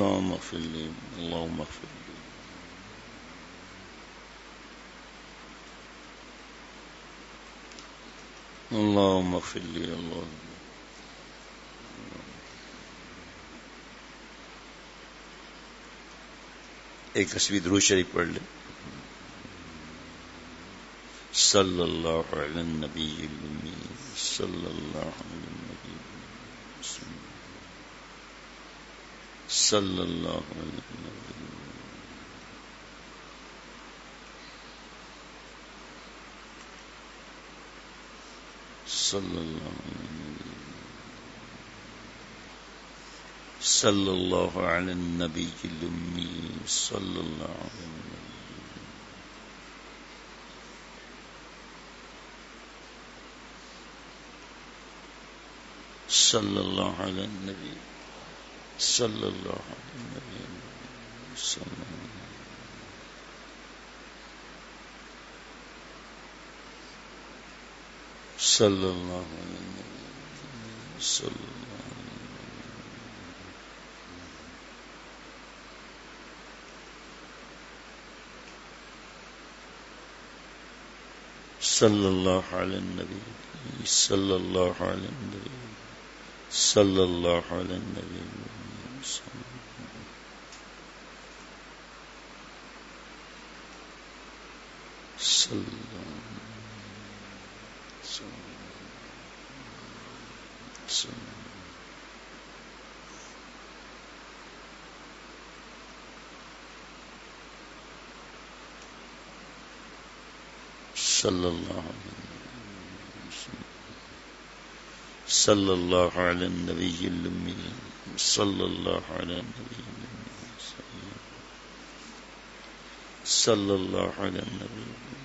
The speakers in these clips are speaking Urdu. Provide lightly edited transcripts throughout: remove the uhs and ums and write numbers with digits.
اللهم اغفر لي اللهم اغفر لي اللهم اغفر لي اللهم ایک تصویر درود شریف پڑھ لیں. صلی اللہ علی النبی الامی صلی اللہ علی النبی صلی اللہ علی النبی صلی اللہ علی النبی صلی اللہ علی النبی الامی صلی اللہ علی النبی صلی اللہ علی النبی صلی اللہ علی النبی صلی اللہ علی النبی صلی صلی اللہ علی النبی صلی اللہ علی النبی صلی اللہ علی النبی صلی اللہ صلی اللہ علی النبی الامی صلی اللہ علی النبی صلی اللہ علی النبی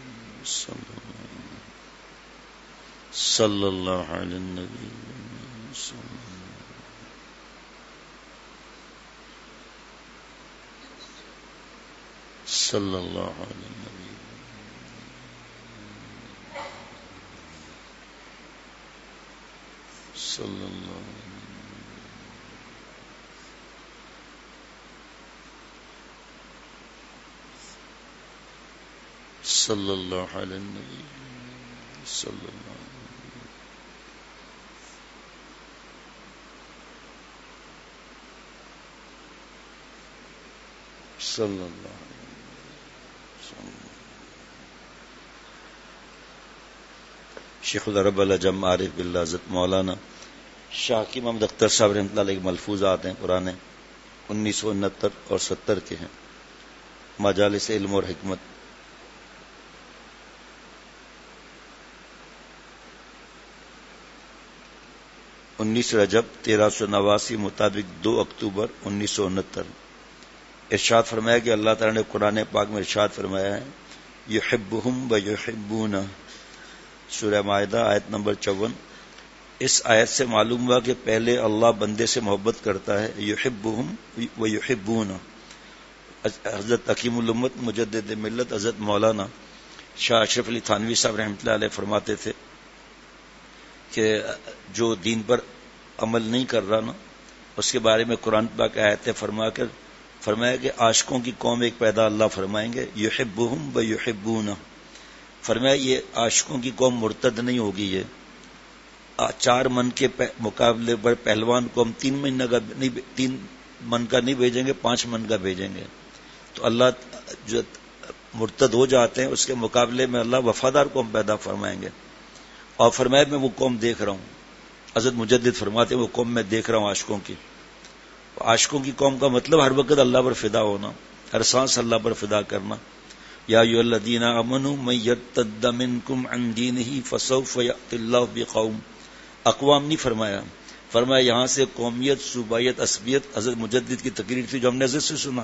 صلی اللہ علی النبی صلی اللہ علی النبی صلی اللہ صلی اللہ علی النبی صلی اللہ صلی اللہ شیخ العرب العجم عارف باللہ حضرت مولانا شاہ کی محمد اختر صاحب رحمۃ اللہ علیہ ملفوظات ہیں پرانے 1969 اور 70 کے ہیں. مجالس علم اور حکمت. انیس رجب 1389 مطابق 2 اکتوبر 1969. ارشاد فرمایا کہ اللہ تعالیٰ نے قرآن پاک میں ارشاد فرمایا ہے یحبہم و یحبونہ. سورہ مائدہ آیت نمبر 54. اس آیت سے معلوم ہوا کہ پہلے اللہ بندے سے محبت کرتا ہے. یحبہم و یحبونہ. حضرت حکیم الامت مجدد ملت حضرت مولانا شاہ اشرف علی تھانوی صاحب رحمۃ اللہ علیہ فرماتے تھے کہ جو دین پر عمل نہیں کر رہا نا اس کے بارے میں قرآن پاک آیت فرمایا کہ عاشقوں کی قوم ایک پیدا اللہ فرمائیں گے. یحبہم و یحبونہ. فرمایا یہ عاشقوں کی قوم مرتد نہیں ہوگی. یہ 4 من کے مقابلے پر پہلوان کو ہم 3 من کا نہیں بھیجیں گے 5 من کا بھیجیں گے. تو اللہ جو مرتد ہو جاتے ہیں اس کے مقابلے میں اللہ وفادار قوم پیدا فرمائیں گے. اور فرمایا میں وہ قوم دیکھ رہا ہوں. حضرت مجدد فرماتے ہیں وہ قوم میں دیکھ رہا ہوں عاشقوں کی. عاشقوں کی قوم کا مطلب ہر وقت اللہ پر فدا ہونا, ہر سانس اللہ پر فدا کرنا. یا ایھا الذین آمنوا من یرتد منکم عن دینہ فسوف یأتی اللہ بقوم. اقوام نہیں فرمایا یہاں سے قومیت, صوبائیت, عصبیت. حضرت مجدد کی تقریر تھی جو ہم نے حضرت سے سنا,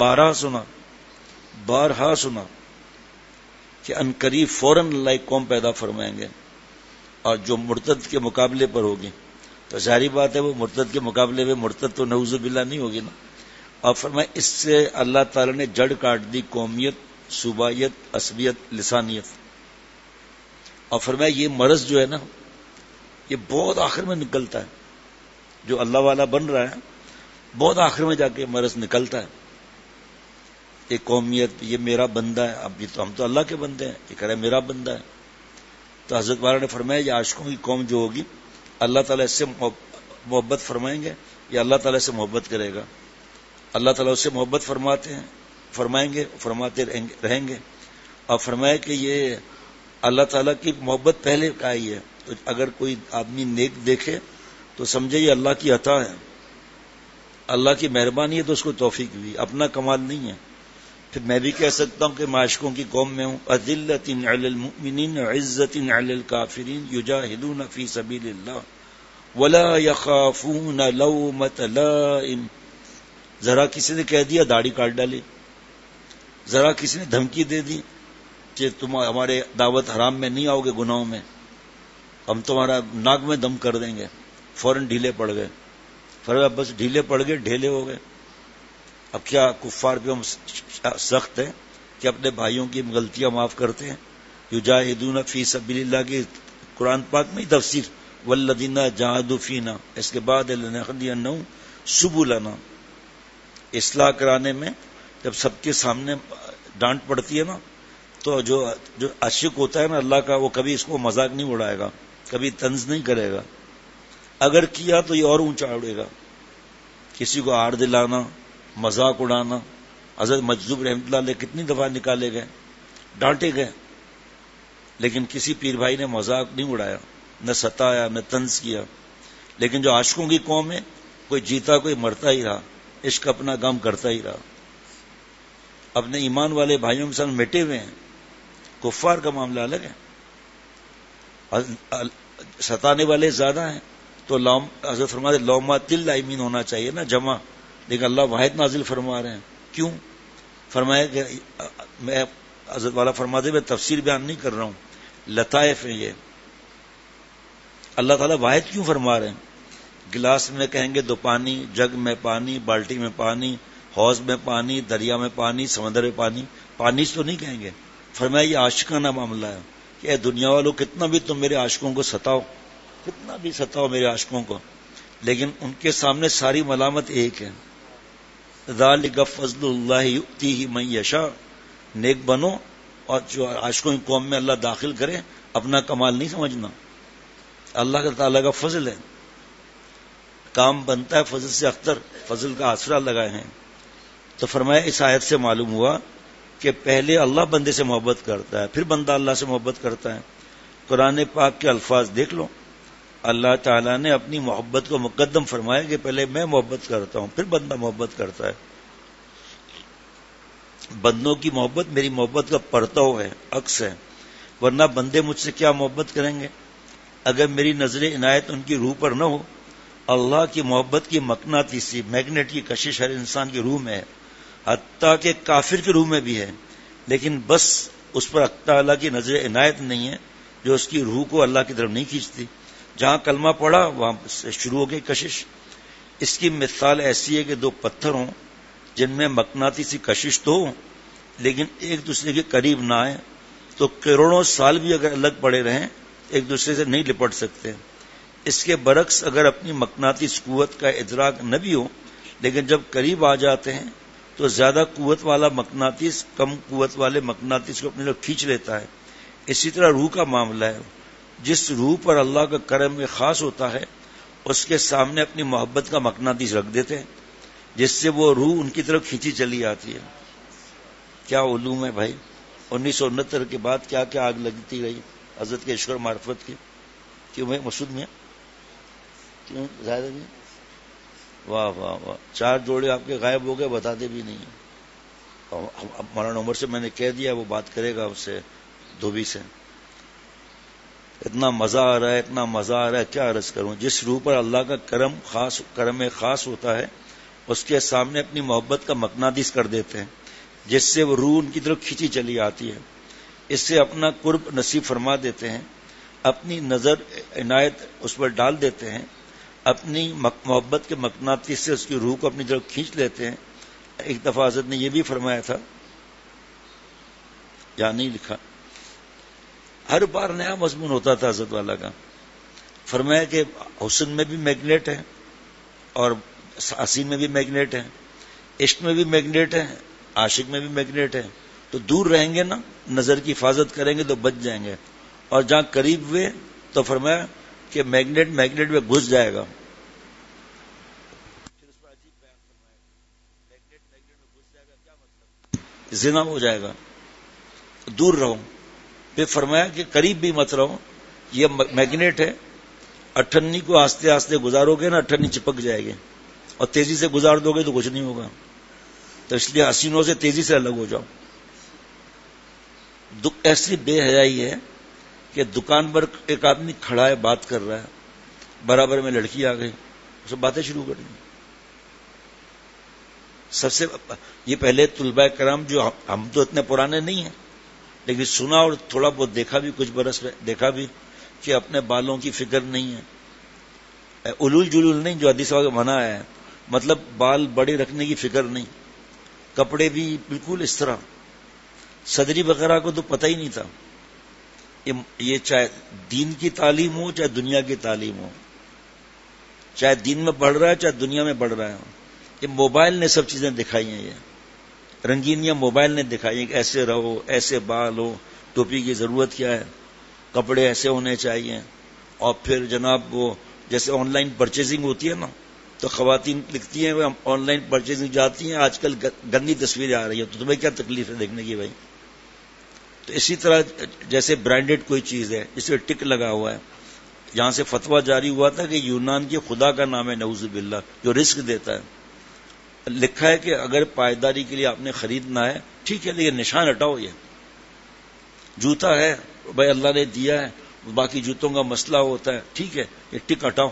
بارہا سنا کہ ان قریب فوراً اللہ ایک قوم پیدا فرمائیں گے اور جو مرتد کے مقابلے پر ہوگی. تو ظاہری بات ہے وہ مرتد کے مقابلے میں مرتد تو نعوذ باللہ نہیں ہوگی نا. اور فرمایا اس سے اللہ تعالی نے جڑ کاٹ دی قومیت, صوبائیت, عصبیت, لسانیت. اور فرمایا یہ مرض جو ہے نا یہ بہت آخر میں نکلتا ہے. جو اللہ والا بن رہا ہے بہت آخر میں جا کے مرض نکلتا ہے. ایک قومیت، یہ میرا بندہ ہے. اب یہ تو ہم تو اللہ کے بندے ہیں، یہ کہہ رہا ہے میرا بندہ ہے. تو حضرت والا نے فرمایا یہ عاشقوں کی قوم جو ہوگی اللہ تعالیٰ اس سے محبت فرمائیں گے یا اللہ تعالیٰ سے محبت کرے گا. اللہ تعالیٰ اس سے محبت فرمائیں گے، فرماتے رہیں گے. اور فرمایا کہ یہ اللہ تعالیٰ کی محبت پہلے کا ہی ہے. تو اگر کوئی آدمی نیک دیکھے تو سمجھے یہ اللہ کی عطا ہے، اللہ کی مہربانی ہے، تو اس کو توفیق ہوئی، اپنا کمال نہیں ہے. پھر میں بھی کہہ سکتا ہوں کہ میں عاشقوں کی قوم میں ہوں. اذلۃ علی المؤمنین عزۃ علی الکافرین یجاہدون فی سبیل اللہ ولا یخافون لومۃ لائم. ذرا کسی نے کہہ دیا داڑھی کاٹ ڈالی، ذرا کسی نے دھمکی دے دی کہ تم ہمارے دعوت حرام میں نہیں آؤ گے، گناہوں میں، ہم تمہارا ناک میں دم کر دیں گے، فوراً ڈھیلے پڑ گئے. فرمایا بس ڈھیلے پڑ گئے، ڈھیلے ہو گئے. اب کیا کفار پہ ہم سخت ہے کہ اپنے بھائیوں کی غلطیاں معاف کرتے ہیں؟ یجاہدون فی سبیل اللہ کی قرآن پاک میں تفسیر والذین جاہدوا فینا، اس کے بعد لنہدینہم سبلنا. اصلاح کرانے میں جب سب کے سامنے ڈانٹ پڑتی ہے نا، تو جو عاشق ہوتا ہے نا اللہ کا، وہ کبھی اس کو مذاق نہیں اڑائے گا، کبھی طنز نہیں کرے گا. اگر کیا تو یہ اور اونچا اڑے گا. کسی کو آڑ دلانا، مذاق اڑانا، حضرت مجذوب رحمۃ اللہ علیہ کتنی دفعہ نکالے گئے، ڈانٹے گئے، لیکن کسی پیر بھائی نے مذاق نہیں اڑایا، نہ ستایا، نہ طنز کیا. لیکن جو عاشقوں کی قوم ہے، کوئی جیتا کوئی مرتا ہی رہا، عشق اپنا غم کرتا ہی رہا. اپنے ایمان والے بھائیوں کے ساتھ مٹے ہوئے ہیں. کفار کا معاملہ الگ ہے، ستانے والے زیادہ ہیں. تو حضرت فرماتے لومۃ لائمین ہونا چاہیے نا، جمع. لیکن اللہ واحد نازل فرما رہے ہیں. کیوں؟ فرمایا کہ میں حضرت والا فرماتے میں تفسیر بیان نہیں کر رہا ہوں، لطائف ہیں یہ. اللہ تعالیٰ واحد کیوں فرما رہے ہیں؟ گلاس میں کہیں گے تو پانی، جگ میں پانی، بالٹی میں پانی، حوض میں پانی، دریا میں پانی، سمندر میں پانی. پانی تو نہیں کہیں گے. فرمایا یہ عاشقانہ معاملہ ہے کہ اے دنیا والوں کتنا بھی تم میرے عاشقوں کو ستاؤ، کتنا بھی ستاؤ میرے عاشقوں کو، لیکن ان کے سامنے ساری ملامت ایک ہے. ذالک فضل اللہ یؤتیہ من یشاء. نیک بنو اور جو عاشقوں کی قوم میں اللہ داخل کرے، اپنا کمال نہیں سمجھنا، اللہ تعالیٰ کا فضل ہے. کام بنتا ہے فضل سے اختر، فضل کا آسرا لگائے ہیں. تو فرمایا اس آیت سے معلوم ہوا کہ پہلے اللہ بندے سے محبت کرتا ہے، پھر بندہ اللہ سے محبت کرتا ہے. قرآن پاک کے الفاظ دیکھ لو، اللہ تعالیٰ نے اپنی محبت کو مقدم فرمایا کہ پہلے میں محبت کرتا ہوں، پھر بندہ محبت کرتا ہے. بندوں کی محبت میری محبت کا پرتو ہے، عکس ہے. ورنہ بندے مجھ سے کیا محبت کریں گے اگر میری نظر عنایت ان کی روح پر نہ ہو. اللہ کی محبت کی مقناطیسی میگنیٹ کی کشش ہر انسان کی روح میں ہے، حتیٰ کہ کافر کی روح میں بھی ہے. لیکن بس اس پر اللہ کی نظر عنایت نہیں ہے جو اس کی روح کو اللہ کی طرف نہیں کھینچتی. جہاں کلمہ پڑا وہاں سے شروع ہو گئی کشش. اس کی مثال ایسی ہے کہ دو پتھر ہوں جن میں مقناطیسی کشش تو ہو لیکن ایک دوسرے کے قریب نہ آئے، تو کروڑوں سال بھی اگر الگ پڑے رہیں ایک دوسرے سے نہیں لپٹ سکتے. اس کے برعکس اگر اپنی مقناطیس قوت کا ادراک نہ بھی ہو لیکن جب قریب آ جاتے ہیں تو زیادہ قوت والا مقناطیس کم قوت والے مقناطیس کو اپنی طرف کھینچ لیتا ہے. اسی طرح روح کا معاملہ ہے. جس روح پر اللہ کا کرم خاص ہوتا ہے اس کے سامنے اپنی محبت کا مقناطیس رکھ دیتے ہیں جس سے وہ روح ان کی طرف کھینچی چلی آتی ہے. کیا علوم ہے بھائی. 1969 کے بعد کیا کیا آگ لگتی رہی حضرت کے عشق اور معرفت کی. کیوں میں مسعود میں کیوں زیادہ نہیں؟ واہ واہ واہ، 4 جوڑے آپ کے غائب ہو گئے، بتاتے بھی نہیں. مولانا عمر سے میں نے کہہ دیا وہ بات کرے گا اس سے دھوبی سے. اتنا مزہ آ رہا ہے، اتنا مزہ آ رہا ہے، کیا عرض کروں. جس روح پر اللہ کا کرم خاص ہوتا ہے اس کے سامنے اپنی محبت کا مقناطیس کر دیتے ہیں جس سے وہ روح ان کی طرف کھینچی چلی آتی ہے. اس سے اپنا قرب نصیب فرما دیتے ہیں، اپنی نظر عنایت اس پر ڈال دیتے ہیں، اپنی محبت کے مقناطیس سے اس کی روح کو اپنی طرف کھینچ لیتے ہیں. ایک دفعہ حضرت نے یہ بھی فرمایا تھا، یا نہیں لکھا، ہر بار نیا مضمون ہوتا تھا حضرت والا کا. فرمایا کہ حسن میں بھی میگنیٹ ہے اور حسین میں بھی میگنیٹ ہے، عشق میں بھی میگنیٹ ہے، عاشق میں بھی میگنیٹ ہے. تو دور رہیں گے نا، نظر کی حفاظت کریں گے تو بچ جائیں گے. اور جہاں قریب ہوئے تو فرمایا کہ میگنیٹ میں گھس جائے گا. زنا ہو جائے گا. دور رہو. پھر فرمایا کہ قریب بھی مت رہو، یہ میگنیٹ ہے. اٹھنی کو آستے آستے گزارو گے نا، اٹھنی چپک جائے گی، اور تیزی سے گزار دو گے تو کچھ نہیں ہوگا. تو اس لیے حسینوں سے تیزی سے الگ ہو جاؤ. ایسی بے حیائی ہے کہ دکان پر ایک آدمی کھڑا ہے، بات کر رہا ہے، برابر میں لڑکی آ گئی، اسے باتیں شروع کر دی. سب سے یہ پہلے طلباء کرام، جو ہم تو اتنے پرانے نہیں ہیں لیکن سنا اور تھوڑا بہت دیکھا بھی، کچھ برس میں دیکھا بھی کہ اپنے بالوں کی فکر نہیں ہے. علول جلول نہیں جو حدیث کا منع ہے، مطلب بال بڑے رکھنے کی فکر نہیں. کپڑے بھی بالکل اس طرح. صدری وغیرہ کو تو پتہ ہی نہیں تھا. یہ چاہے دین کی تعلیم ہو چاہے دنیا کی تعلیم ہو، چاہے دین میں بڑھ رہا ہے چاہے دنیا میں بڑھ رہا ہے، یہ موبائل نے سب چیزیں دکھائی ہیں. یہ رنگینیاں موبائل نے دکھائی ہیں کہ ایسے رہو، ایسے بال ہو، ٹوپی کی ضرورت کیا ہے، کپڑے ایسے ہونے چاہیے. اور پھر جناب وہ جیسے آن لائن پرچیزنگ ہوتی ہے نا، تو خواتین لکھتی ہیں ہم آن لائن پرچیزنگ جاتی ہیں، آج کل گندی تصویریں آ رہی ہیں، تو تمہیں کیا تکلیف ہے دیکھنے کی بھائی. تو اسی طرح جیسے برانڈڈ کوئی چیز ہے جس پہ ٹک لگا ہوا ہے، یہاں سے فتویٰ جاری ہوا تھا کہ یونان کے خدا کا نام ہے نعوذ باللہ، جو رزق دیتا ہے. لکھا ہے کہ اگر پائیداری کے لیے آپ نے خریدنا ہے ٹھیک ہے، لیکن نشان ہٹاؤ. یہ جوتا ہے بھائی اللہ نے دیا ہے، باقی جوتوں کا مسئلہ ہوتا ہے، ٹھیک ہے، یہ ٹک ہٹاؤ.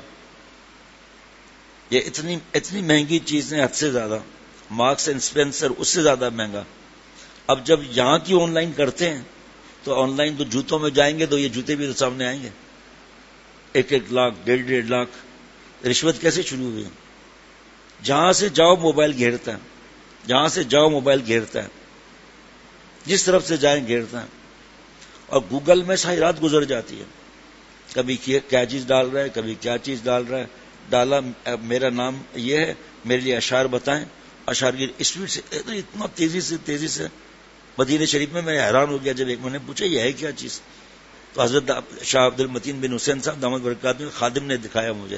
یہ اتنی مہنگی چیزیں حد سے زیادہ، مارکس اینڈ اسپینسر اس سے زیادہ مہنگا. اب جب یہاں کی آن لائن کرتے ہیں تو آن لائن تو جوتوں میں جائیں گے تو یہ جوتے بھی تو سامنے آئیں گے. 1 لاکھ 1.5 لاکھ. رشوت کیسے شروع ہوئی؟ جہاں سے جاؤ موبائل گھیرتا ہے، جہاں سے جاؤ موبائل گھیرتا ہے، جس طرف سے جائیں گھیرتا ہے. اور گوگل میں ساری رات گزر جاتی ہے، کبھی کیا چیز ڈال رہا ہے، کبھی کیا چیز ڈال رہا ہے. ڈالا میرا نام یہ ہے، میرے لیے اشعار بتائیں. اشعار کی اسپیڈ سے اتنا تیزی سے مدینہ شریف میں حیران ہو گیا جب ایک میں نے پوچھا یہ ہے کیا چیز. تو حضرت شاہ عبد المتین بن حسین صاحب دامت برکاتہ میں خادم نے دکھایا مجھے،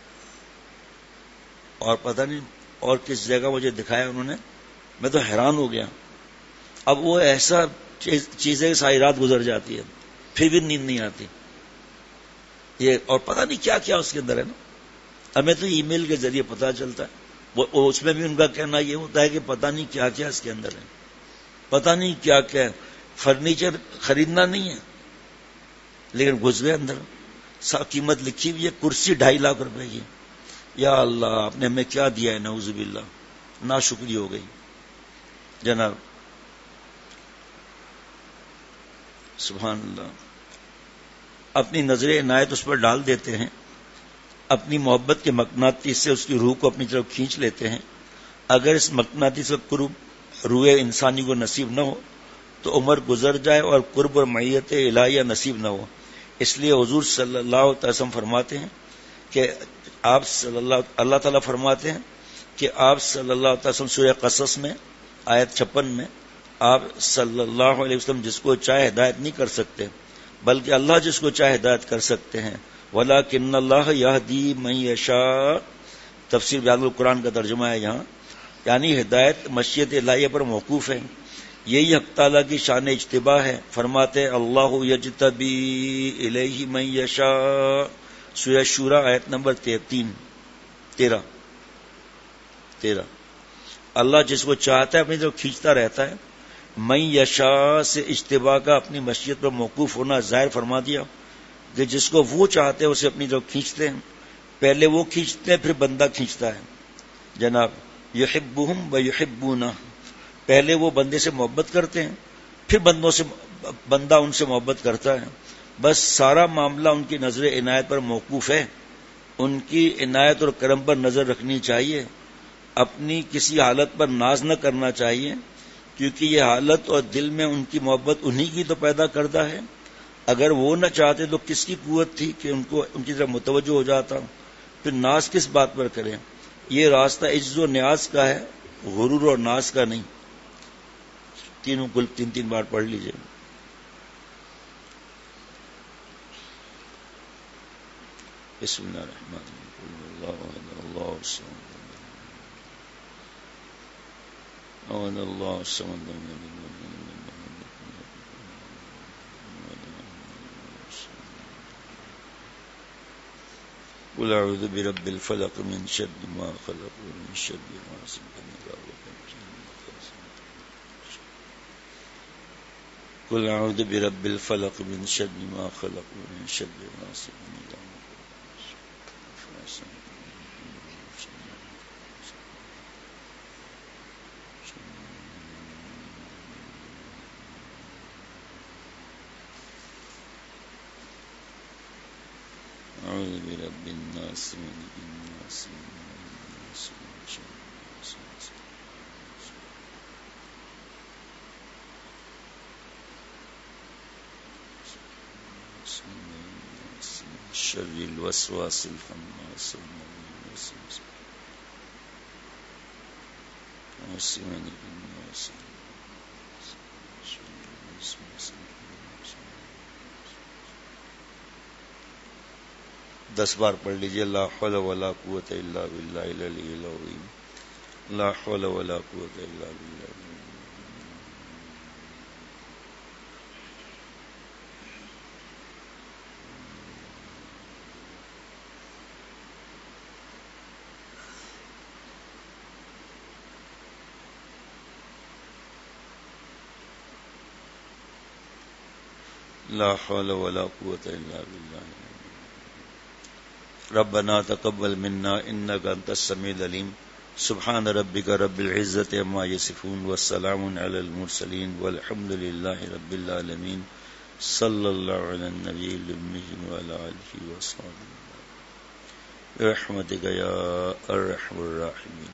اور پتہ نہیں اور کس جگہ مجھے دکھایا انہوں نے. میں تو حیران ہو گیا. اب وہ ایسا چیزیں ساری رات گزر جاتی ہے، پھر بھی نیند نہیں آتی. یہ اور پتہ نہیں کیا کیا اس کے اندر ہے نا. ہمیں تو ای میل کے ذریعے پتہ چلتا ہے، وہ اس میں بھی ان کا کہنا یہ ہوتا ہے کہ پتہ نہیں کیا کیا اس کے اندر ہے، پتہ نہیں کیا کیا ہے. فرنیچر خریدنا نہیں ہے لیکن گھس گئے اندر. قیمت لکھی ہوئی ہے، کرسی 2.5 لاکھ روپے کی. یا اللہ آپ نے ہمیں کیا دیا ہے، نعوذ باللہ. ناشکری ہو گئی جناب. سبحان اللہ. اپنی نظر عنایت اس پر ڈال دیتے ہیں، اپنی محبت کے مقناطیس سے اس کی روح کو اپنی طرف کھینچ لیتے ہیں. اگر اس مقناطیس کا قرب روح انسانی کو نصیب نہ ہو تو عمر گزر جائے اور قرب اور معیت الہیہ نصیب نہ ہو. اس لیے حضور صلی اللہ علیہ وسلم فرماتے ہیں کہ اللہ تعالیٰ فرماتے ہیں کہ آپ صلی اللہ علیہ وسلم سورہ قصص میں آیت 56 میں آپ صلی اللہ علیہ وسلم جس کو چاہے ہدایت نہیں کر سکتے بلکہ اللہ جس کو چاہے ہدایت کر سکتے ہیں. وَلَٰكِنَّ اللَّهَ يَهْدِي مَن يَشَاءُ. تفسیر بیان القرآن کا ترجمہ ہے یہاں، یعنی ہدایت مشیت الہیہ پر موقوف ہے. یہی حق تعالیٰ کی شان اجتباء ہے. فرماتے اللہ یجتبی الیہ من یشاء. سورہ شورى آیت نمبر 13. اللہ جس کو چاہتا ہے اپنی طرف کھینچتا رہتا ہے. من یشاء سے اجتباء کا اپنی مشیت پر موقوف ہونا ظاہر فرما دیا کہ جس کو وہ چاہتے ہیں اسے اپنی طرف کھینچتے ہیں. پہلے وہ کھینچتے ہیں پھر بندہ کھینچتا ہے جناب. یحبہم ویحبونہ. پہلے وہ بندے سے محبت کرتے ہیں پھر بندہ ان سے محبت کرتا ہے. بس سارا معاملہ ان کی نظر عنایت پر موقوف ہے. ان کی عنایت اور کرم پر نظر رکھنی چاہیے. اپنی کسی حالت پر ناز نہ کرنا چاہیے کیونکہ یہ حالت اور دل میں ان کی محبت انہی کی تو پیدا کردہ ہے. اگر وہ نہ چاہتے تو کس کی قوت تھی کہ ان کی طرف متوجہ ہو جاتا. پھر ناز کس بات پر کریں. یہ راستہ عجز و نیاز کا ہے، غرور اور ناز کا نہیں. تینوں کل تین بار پڑھ لیجئے. بسم اللہ الرحمن الرحیم. اللہ الصمد قل اعوذ برب الفلق من شر ما خلق ومن شر غاسق اذا وقب. قل اعوذ برب الفلق من شر ما خلق ومن شر غاسق اذا وقب. أعوذ برب الناس ملك الناس شر الوسواس الخناس ملك الناس. 10 بار پڑھ لیجئے. لا حول ولا قوت الا باللہ العلی العظیم. لا حول ولا قوت الا باللہ. لا حول ولا قوت الا باللہ. ربنا تقبل منا انك انت السميع العليم. سبحان ربك رب العزة عما يصفون والسلام على المرسلين والحمد لله رب العالمين. صلى الله على النبي الأمي وعلى آله وصحبه برحمتك يا أرحم الراحمين.